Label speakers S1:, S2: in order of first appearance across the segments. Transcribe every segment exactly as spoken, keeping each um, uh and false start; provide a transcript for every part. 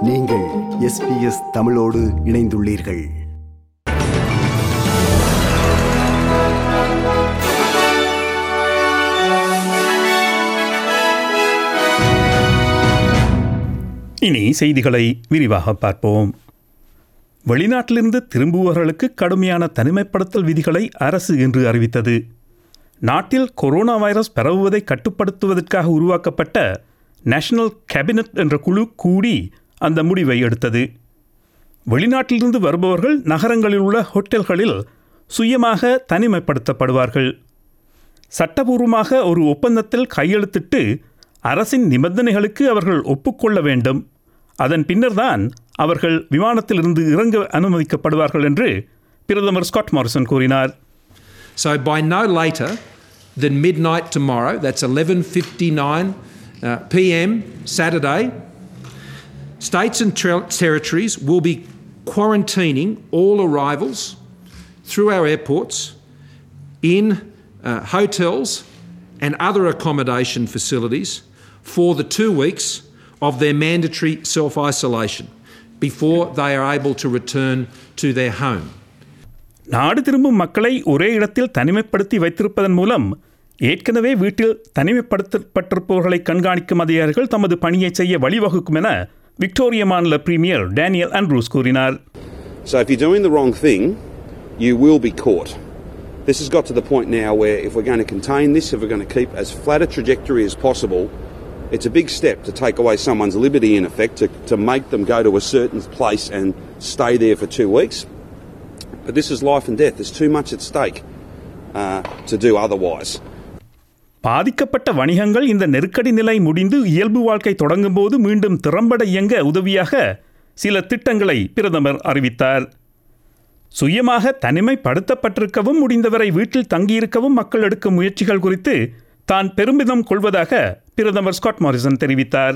S1: நீங்கள் S B S தமிழோடு இணைந்துள்ளீர்கள்.
S2: இனி செய்திகளை விரிவாக பார்ப்போம். வெளிநாட்டிலிருந்து திரும்புபவர்களுக்கு கடுமையான தனிமைப்படுத்தல் விதிகளை அரசு இன்று அறிவித்தது. நாட்டில் கொரோனா வைரஸ் பரவுவதை கட்டுப்படுத்துவதற்காக உருவாக்கப்பட்ட நேஷனல் கேபினட் என்ற குழு கூடி அந்த முடிவை எடுத்தது. வெளிநாட்டிலிருந்து வருபவர்கள் நகரங்களில் உள்ள ஹோட்டல்களில் சுயமாக தனிமைப்படுத்தப்படுவார்கள். சட்டபூர்வமாக ஒரு ஒப்பந்தத்தில் கையெழுத்திட்டு அரசின் நிபந்தனைகளுக்கு அவர்கள் ஒப்புக்கொள்ள வேண்டும். அதன் பின்னர்தான் அவர்கள் விமானத்திலிருந்து இறங்க அனுமதிக்கப்படுவார்கள் என்று பிரதமர் ஸ்காட் மாரிசன் கூறினார்.
S3: So by no later than midnight tomorrow, that's eleven fifty-nine uh, p m Saturday, states and ter- territories will be quarantining all arrivals through our airports, in uh, hotels and other accommodation facilities for the two weeks of their mandatory self-isolation before they are able to return to their home.
S2: நாடு திரும்பும் மக்களை ஒரே இடத்தில் தனிமைப்படுத்தி வைத்திருப்பதன் மூலம் ஏற்கனவே வீட்டில் தனிமைப்படுத்தப்பட்டிருப்பவர்களை கண்காணிக்கும் அதிகாரிகள் தமது பணியை செய்ய வழிவகுக்கும் என விக்டோரியா மாநில பிரீமியர் டேனியல் ஆண்ட்ரூஸ் கூறினார்.
S4: So if you're doing the wrong thing, you will be caught. This has got to the point now where if we're going to contain this, if we're going to keep as flat a trajectory as possible, it's a big step to take away someone's liberty in effect, to, to make them go to a certain place and stay there for two weeks. But this is life and death. There's too much at stake uh, to do otherwise.
S2: பாதிக்கப்பட்ட வணிகங்கள் இந்த நெருக்கடி நிலை முடிந்து இயல்பு வாழ்க்கை தொடங்கும் போது மீண்டும் திறம்பட இயங்க உதவியாக சில திட்டங்களை பிரதமர் அறிவித்தார். சுயமாக தனிமைப்படுத்தப்பட்டிருக்கவும் முடிந்தவரை வீட்டில் தங்கியிருக்கவும் மக்கள் எடுக்கும் முயற்சிகள் குறித்து தான் பெருமிதம் கொள்வதாக பிரதமர் ஸ்காட் மாரிசன் தெரிவித்தார்.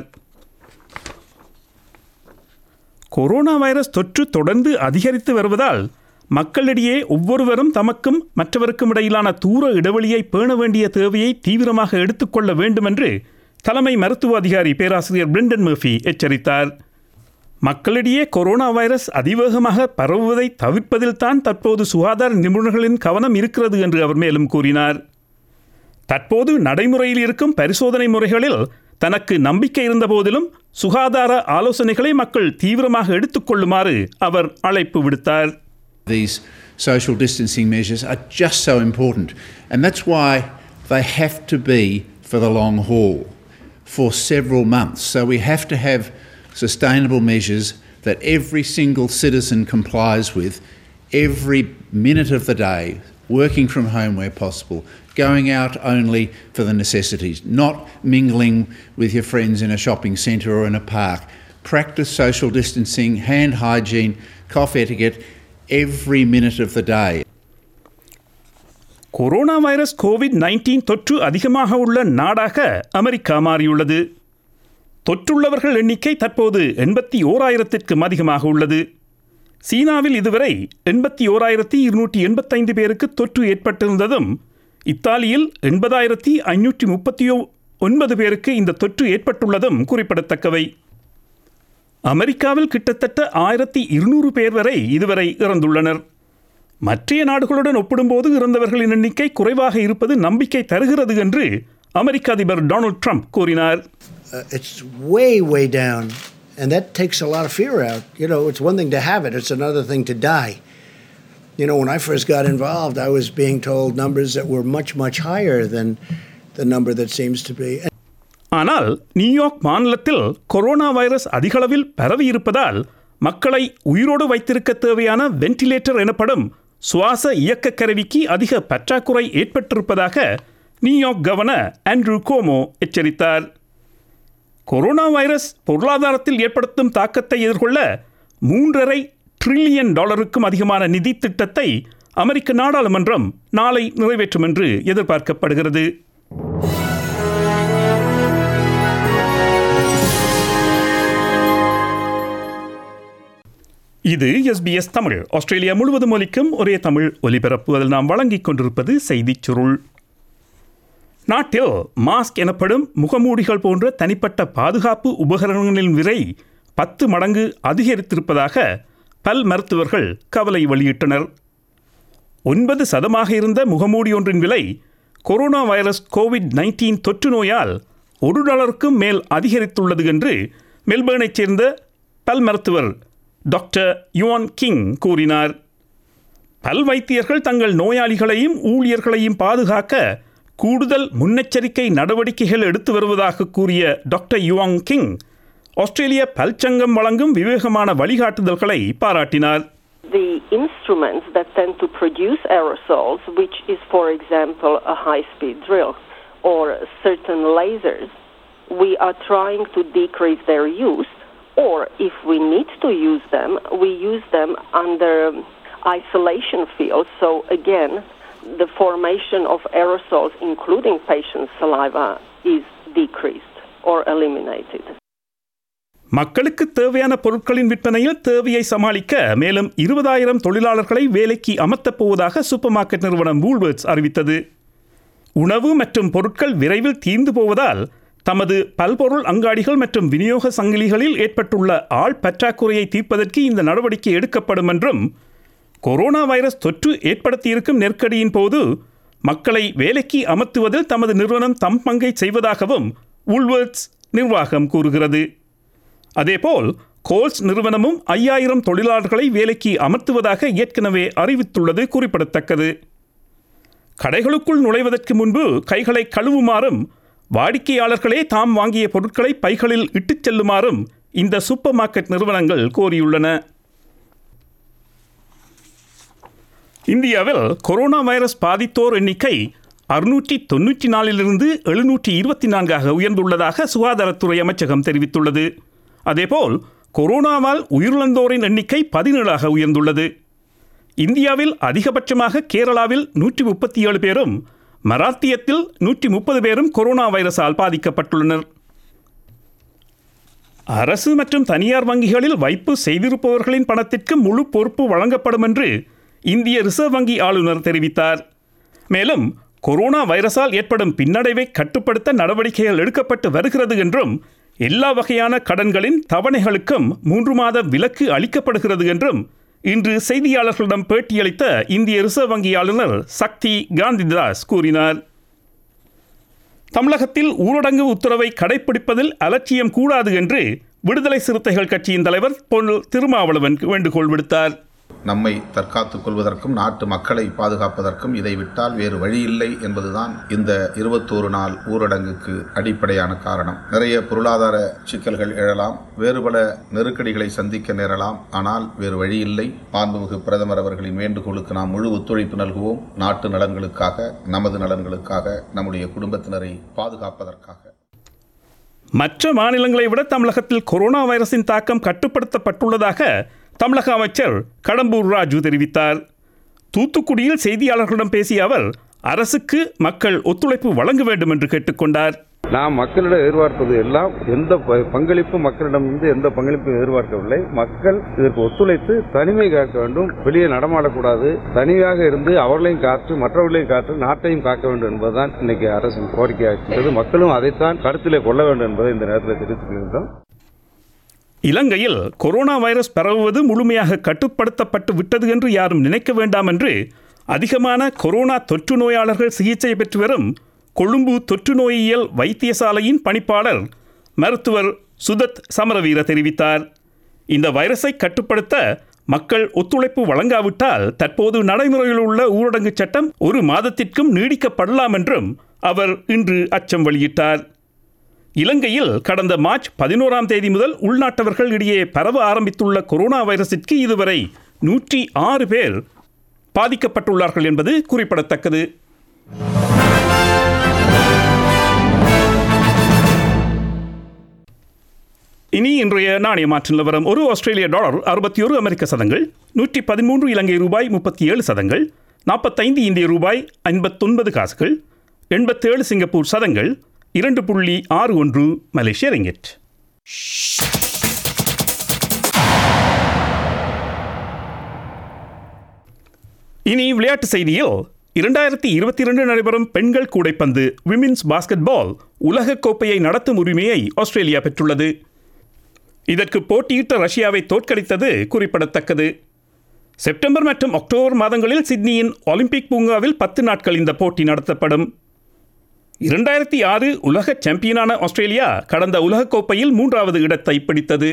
S2: கொரோனா வைரஸ் தொற்று தொடர்ந்து அதிகரித்து வருவதால் மக்களிடையே ஒவ்வொருவரும் தமக்கும் மற்றவருக்கும் இடையிலான தூர இடைவெளியை பேண வேண்டிய தேவையை தீவிரமாக எடுத்துக்கொள்ள வேண்டும் என்று தலைமை மருத்துவ அதிகாரி பேராசிரியர் பிரெண்டன் மர்ஃபி எச்சரித்தார். மக்களிடையே கொரோனா வைரஸ் அதிவேகமாக பரவுவதை தவிர்ப்பதில் தான் தற்போது சுகாதார நிபுணர்களின் கவனம் இருக்கிறது என்று அவர் மேலும் கூறினார். தற்போது நடைமுறையில் இருக்கும் பரிசோதனை முறைகளில் தனக்கு நம்பிக்கை இருந்த போதிலும் சுகாதார ஆலோசனைகளை மக்கள் தீவிரமாக எடுத்துக்கொள்ளுமாறு அவர் அழைப்பு விடுத்தார்.
S5: These social distancing measures are just so important, and that's why they have to be for the long haul, for several months. So we have to have sustainable measures that every single citizen complies with every minute of the day, working from home where possible, going out only for the necessities, not mingling with your friends in a shopping centre or in a park. Practice social distancing, hand hygiene, cough etiquette every minute of the day.
S2: Corona virus covid nineteen தொற்று அதிகமாக உள்ள நாடாக America மாறியுள்ளது. தொற்றுள்ளவர்கள் எண்ணிக்கை தற்போது எண்பத்தி ஓராயிரத்திற்கும் அதிகமாக உள்ளது. சீனாவில் இதுவரை எண்பத்தி ஓராயிரத்தி இருநூற்றி எண்பத்தைந்து பேருக்கு தொற்று ஏற்பட்டிருந்ததும், இத்தாலியில் எண்பதாயிரத்தி ஐநூற்றி முப்பத்தி ஒன்பது பேருக்கு இந்த தொற்று ஏற்பட்டுள்ளதும் குறிப்பிடத்தக்கவை. அமெரிக்காவில் கிட்டத்தட்ட ஆயிரத்தி இருநூறு பேர் வரை இதுவரை இறந்துள்ளனர். மற்ற நாடுகளுடன் ஒப்பிடும்போது இறந்தவர்களின் எண்ணிக்கை குறைவாக இருப்பது நம்பிக்கை தருகிறது என்று அமெரிக்க அதிபர் டொனால்ட் ட்ரம்ப் கூறினார்.
S6: It's way, way down, and that takes a lot of fear out. You know, it's one thing to have it, it's another thing to die. You know, when I first got involved, I was being told numbers that were much, much higher than the number that seems to be.
S2: ஆனால் New York மாநிலத்தில் corona virus அதிகளவில் பரவி இருப்பதால் மக்களை உயிரோடு வைத்திருக்க தேவையான ventilator எனப்படும் சுவாச இயக்க கருவிக்கு அதிக பற்றாக்குறை ஏற்பட்டிருப்பதாக நியூயார்க் கவர்னர் ஆண்ட்ரூ கோமோ எச்சரித்தார். கொரோனா வைரஸ் பொருளாதாரத்தில் ஏற்படுத்தும் தாக்கத்தை எதிர்கொள்ள மூன்றரை டிரில்லியன் டாலருக்கும் அதிகமான நிதி திட்டத்தை அமெரிக்க நாடாளுமன்றம் நாளை நிறைவேற்றும் என்று எதிர்பார்க்கப்படுகிறது. இது S B S Tamil. Australia முழுவதும் ஒலிக்கும் ஒரே தமிழ் ஒலிபரப்பு. அதில் நாம் வழங்கிக் கொண்டிருப்பது செய்திச் சுருள். நாட்டில் மாஸ்க் எனப்படும் முகமூடிகள் போன்ற தனிப்பட்ட பாதுகாப்பு உபகரணங்களின் விலை பத்து மடங்கு அதிகரித்திருப்பதாக பல் மருத்துவர்கள் கவலை வெளியிட்டனர். ஒன்பது சதமாக இருந்த முகமூடி ஒன்றின் விலை கொரோனா வைரஸ் கோவிட் நைன்டீன் தொற்று நோயால் ஒரு டாலருக்கும் மேல் அதிகரித்துள்ளது என்று மெல்பர்னைச் சேர்ந்த பல் மருத்துவர் டாக்டர் யுவான் கிங் கூறினார். பல் வைத்தியர்கள் தங்கள் நோயாளிகளையும் ஊழியர்களையும் பாதுகாக்க கூடுதல் முன்னெச்சரிக்கை நடவடிக்கைகள் எடுத்து வருவதாக கூறிய டாக்டர் யுவாங் கிங் ஆஸ்திரேலிய பல்சங்கம் வழங்கும் விவேகமான வழிகாட்டுதல்களை பாராட்டினார்.
S7: The instruments that tend to produce aerosols, which is, for example, a high-speed drill or certain lasers, we are trying to decrease their use, or if we need to use them, we use them under isolation fields. So again, the formation of aerosols, including patient saliva, is decreased or eliminated.
S2: மக்களுக்கு தேவையான பொருட்களின் விற்பனையில் தேவையை சமாளிக்க மேலும் இருபதாயிரம் தொழிலாளர்களை வேலைக்கு அமர்த்தப் போவதாக சூப்பர் மார்க்கெட் நிறுவனம் வூல்வர்ட்ஸ் அறிவித்தது. உணவு மற்றும் பொருட்கள் விரைவில் தீர்ந்து போவதால் தமது பல்பொருள் அங்காடிகள் மற்றும் விநியோக சங்கிலிகளில் ஏற்பட்டுள்ள ஆள் பற்றாக்குறையை தீர்ப்பதற்கு இந்த நடவடிக்கை எடுக்கப்படும் என்றும், கொரோனா வைரஸ் தொற்று ஏற்படுத்தியிருக்கும் நெருக்கடியின் போது மக்களை வேலைக்கு அமர்த்துவதில் தமது நிறுவனம் தம் பங்கை செய்வதாகவும் வூல்வர்ட்ஸ் நிர்வாகம் கூறுகிறது. அதேபோல் கோல்ஸ் நிறுவனமும் ஐயாயிரம் தொழிலாளர்களை வேலைக்கு அமர்த்துவதாக ஏற்கனவே அறிவித்துள்ளது குறிப்பிடத்தக்கது. கடைகளுக்குள் நுழைவதற்கு முன்பு கைகளை கழுவுமாறும் வாடிக்கையாளர்களே தாம் வாங்கிய பொருட்களை பைகளில் இட்டுச் செல்லுமாறும் இந்த சூப்பர் மார்க்கெட் நிறுவனங்கள் கோரியுள்ளன. இந்தியாவில் கொரோனா வைரஸ் பாதித்தோர் எண்ணிக்கை அறுநூற்றி தொன்னூற்றி நாலிலிருந்து எழுநூற்றி இருபத்தி நான்காக உயர்ந்துள்ளதாக சுகாதாரத்துறை அமைச்சகம் தெரிவித்துள்ளது. அதேபோல் கொரோனாவால் உயிரிழந்தோரின் எண்ணிக்கை பதினேழாக உயர்ந்துள்ளது. இந்தியாவில் அதிகபட்சமாக கேரளாவில் நூற்றி முப்பத்தி ஏழு பேரும் மராத்தியத்தில் நூற்றி முப்பது பேரும் கொரோனா வைரஸால் பாதிக்கப்பட்டுள்ளனர். அரசு மற்றும் தனியார் வங்கிகளில் வைப்பு செய்திருப்பவர்களின் பணத்திற்கு முழு பொறுப்பு வழங்கப்படும் என்று இந்திய ரிசர்வ் வங்கி ஆளுநர் தெரிவித்தார். மேலும் கொரோனா வைரஸால் ஏற்படும் பின்னடைவை கட்டுப்படுத்த நடவடிக்கைகள் எடுக்கப்பட்டு வருகிறது என்றும், எல்லா வகையான கடன்களின் தவணைகளுக்கும் மூன்று மாத விலக்கு அளிக்கப்படுகிறது என்றும் இன்று செய்தியாளர்களிடம் பேட்டியளித்த இந்திய ரிசர்வ் வங்கி ஆளுநர் சக்தி காந்திதாஸ் கூறினார். தமிழகத்தில் ஊரடங்கு உத்தரவை கடைப்பிடிப்பதில் அலட்சியம் கூடாது என்று விடுதலை சிறுத்தைகள் கட்சியின் தலைவர் பொன் திருமாவளவன் வேண்டுகோள் விடுத்தார்.
S8: நம்மை தற்காத்துக் கொள்வதற்கும் நாட்டு மக்களை பாதுகாப்பதற்கும் இதை விட்டால் வேறு வழியில்லை என்பதுதான் இந்த இருபத்தோரு நாள் ஊரடங்குக்கு அடிப்படையான காரணம். நிறைய பொருளாதார சிக்கல்கள் எழலாம், வேறு பல நெருக்கடிகளை சந்திக்க நேரலாம். ஆனால் வேறு வழியில்லை. மாண்புமிகு பிரதமர் அவர்களின் வேண்டுகோளுக்கு நாம் முழு ஒத்துழைப்பு நல்குவோம். நாட்டு நலன்களுக்காக, நமது நலன்களுக்காக, நம்முடைய குடும்பத்தினரை பாதுகாப்பதற்காக.
S2: மற்ற மாநிலங்களை விட தமிழகத்தில் கொரோனா வைரஸின் தாக்கம் கட்டுப்படுத்தப்பட்டுள்ளதாக தமிழக அமைச்சர் கடம்பூர் ராஜு தெரிவித்தார். தூத்துக்குடியில் செய்தியாளர்களிடம் பேசிய அவர் அரசுக்கு மக்கள் ஒத்துழைப்பு வழங்க வேண்டும் என்று கேட்டுக்கொண்டார்.
S9: நாம் மக்களிடம் எதிர்பார்ப்பது எல்லாம் எந்த பங்களிப்பும் மக்களிடமிருந்து எந்த பங்களிப்பும் எதிர்பார்க்கவில்லை. மக்கள் இதற்கு ஒத்துழைத்து தனிமை காக்க வேண்டும், வெளியே நடமாடக்கூடாது, தனியாக இருந்து அவர்களையும் காத்து மற்றவர்களையும் காத்து நாட்டையும் காக்க வேண்டும் என்பதுதான் இன்னைக்கு அரசின் கோரிக்கையாக இருக்கிறது. மக்களும் அதைத்தான் கருத்திலே கொள்ள வேண்டும் என்பதை இந்த நேரத்தில் தெரிவித்துக் கொள்கின்றோம்.
S2: இலங்கையில் கொரோனா வைரஸ் பரவுவது முழுமையாக கட்டுப்படுத்தப்பட்டு விட்டது என்று யாரும் நினைக்க வேண்டாம் என்று அதிகமான கொரோனா தொற்று நோயாளர்கள் சிகிச்சை பெற்று வரும் கொழும்பு தொற்று நோயியல் வைத்தியசாலையின் பணிப்பாளர் மருத்துவர் சுதத் சமரவீர தெரிவித்தார். இந்த வைரஸை கட்டுப்படுத்த மக்கள் ஒத்துழைப்பு வழங்காவிட்டால் தற்போது நடைமுறையில் உள்ள ஊரடங்கு சட்டம் ஒரு மாதத்திற்கும் நீடிக்கப்படலாம் என்றும் அவர் இன்று அச்சம் வெளியிட்டார். இலங்கையில் கடந்த மார்ச் பதினோராம் தேதி முதல் உள்நாட்டவர்கள் இடையே பரவ ஆரம்பித்துள்ள கொரோனா வைரஸிற்கு இதுவரை நூற்றி ஆறு பேர் பாதிக்கப்பட்டுள்ளார்கள் என்பது குறிப்பிடத்தக்கது. இனி இன்றைய நாணய மாற்று நிலவரம். ஒரு ஆஸ்திரேலிய டாலர் அறுபத்தி ஒரு அமெரிக்க சதங்கள், நூற்றி பதிமூன்று இலங்கை ரூபாய் முப்பத்தி ஏழு சதங்கள், நாற்பத்தைந்து இந்திய ரூபாய் ஐம்பத்தொன்பது காசுகள், எண்பத்தேழு சிங்கப்பூர் சதங்கள், இரண்டு புள்ளி ஆறு ஒன்று மலேசிய ரிங்கிட். இனி விளையாட்டு செய்தியில் இரண்டாயிரத்தி இருபத்தி இரண்டு நடைபெறும் பெண்கள் கூடைப்பந்து விமென்ஸ் பாஸ்கெட் பால் உலகக் கோப்பையை நடத்தும் உரிமையை ஆஸ்திரேலியா பெற்றுள்ளது. இதற்கு போட்டியிட்ட ரஷ்யாவை தோற்கடித்தது குறிப்பிடத்தக்கது. செப்டம்பர் மற்றும் அக்டோபர் மாதங்களில் சிட்னியின் ஒலிம்பிக் பூங்காவில் பத்து நாட்கள் இந்த போட்டி நடத்தப்படும். இரண்டாயிரத்தி ஆறு உலக சாம்பியனான ஆஸ்திரேலியா கடந்த உலகக்கோப்பையில் மூன்றாவது இடத்தை பிடித்தது.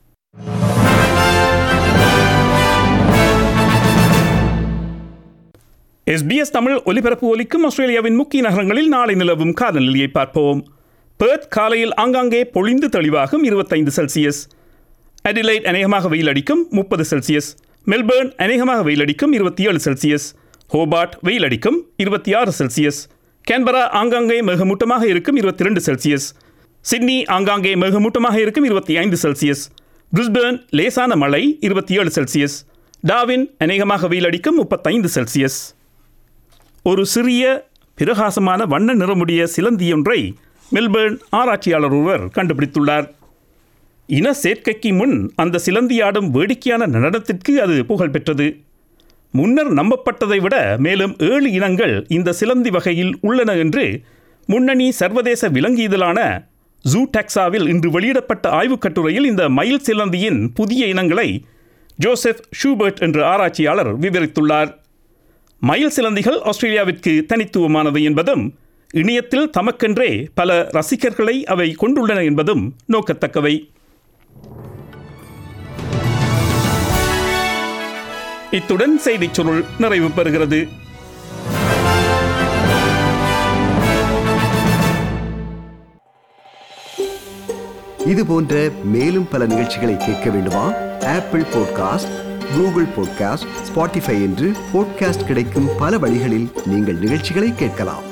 S2: எஸ்பிஎஸ் தமிழ் ஒலிபரப்பு ஒலிக்கும் ஆஸ்திரேலியாவின் முக்கிய நகரங்களில் நாளை நிலவும் காலநிலையை பார்ப்போம். பெர்த் காலையில் ஆங்காங்கே பொழிந்து தெளிவாகும் இருபத்தைந்து செல்சியஸ். அடிலைட் அநேகமாக வெயில் அடிக்கும் முப்பது செல்சியஸ். மெல்பர்ன் அநேகமாக வெயில் அடிக்கும் இருபத்தி ஏழு செல்சியஸ். ஹோபார்ட் வெயில் அடிக்கும் இருபத்தி ஆறு செல்சியஸ். கேன்பரா ஆங்காங்கே மேகமூட்டமாக இருக்கும் இருபத்தி ரெண்டு செல்சியஸ். சிட்னி ஆங்காங்கே மேகமூட்டமாக இருக்கும் இருபத்தி ஐந்து செல்சியஸ். பிரிஸ்பேர்ன் லேசான மழை இருபத்தி ஏழு செல்சியஸ். டார்வின் அநேகமாக வெயில் அடிக்கும் முப்பத்தைந்து செல்சியஸ். ஒரு சிறிய பிரகாசமான வண்ண நிறமுடைய சிலந்தியொன்றை மெல்பர்ன் ஆராய்ச்சியாளர் ஒருவர் கண்டுபிடித்துள்ளார். இன சேர்க்கைக்கு முன் அந்த சிலந்தியாடும் வேடிக்கையான நடனத்திற்கு அது புகழ் பெற்றது. முன்னர் நம்பப்பட்டதை விட மேலும் ஏழு இனங்கள் இந்த சிலந்தி வகையில் உள்ளன என்று முன்னணி சர்வதேச விலங்கியலான ஜூ டாக்ஸாவில் இன்று வெளியிடப்பட்ட ஆய்வுக் கட்டுரையில் இந்த மயில் சிலந்தியின் புதிய இனங்களை ஜோசப் ஷூபர்ட் என்ற ஆராய்ச்சியாளர் விவரித்துள்ளார். மயில் சிலந்திகள் ஆஸ்திரேலியாவிற்கு தனித்துவமானவை என்பதும் இணையத்தில் தமக்கென்றே பல ரசிகர்களை அவை கொண்டுள்ளன என்பதும் நோக்கத்தக்கவை. இத்துடன் செய்திச் சுருள் நிறைவு பெறுகிறது.
S1: இது போன்ற மேலும் பல நிகழ்ச்சிகளை கேட்க வேண்டுமா? Apple podcast, Google podcast, Spotify என்று பாட்காஸ்ட் கிடைக்கும் பல வழிகளில் நீங்கள் நிகழ்ச்சிகளை கேட்கலாம்.